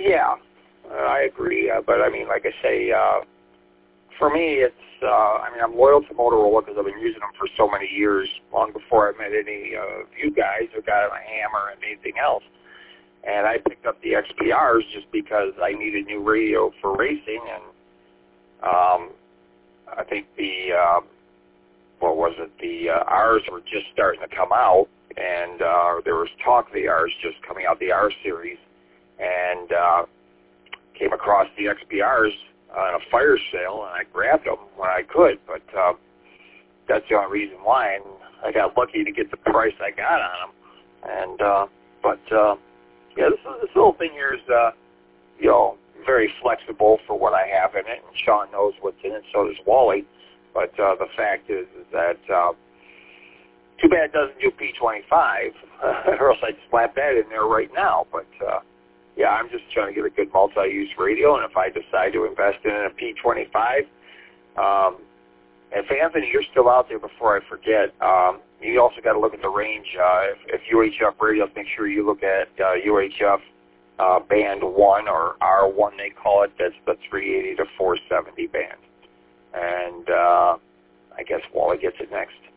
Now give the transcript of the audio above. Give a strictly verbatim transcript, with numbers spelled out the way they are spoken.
Yeah, uh, I agree. Uh, but I mean, like I say, uh, for me, it's. Uh, I mean, I'm loyal to Motorola because I've been using them for so many years, long before I met any of you guys who got a Hammer and anything else. And I picked up the X P Rs just because I needed new radio for racing, and um, I think the uh, what was it? The uh, Rs were just starting to come out, and uh, there was talk of the Rs just coming out, the R series, and uh, came across the X P Rs on a fire sale, and I grabbed them when I could. But uh, that's the only reason why, and I got lucky to get the price I got on them. And uh, but uh, yeah, this, this little thing here is uh, you know very flexible for what I have in it, and Sean knows what's in it. So does Wally. But uh, the fact is, is that uh, too bad it doesn't do P twenty-five, or else I'd slap that in there right now. But uh, yeah, I'm just trying to get a good multi-use radio, and if I decide to invest in a P twenty-five, um, if Anthony, you're still out there before I forget, um, you also got to look at the range. Uh, if, if U H F radios, make sure you look at uh, U H F uh, band one, or R one they call it. That's the three eighty to four seventy band. And uh, I guess Wally gets it next.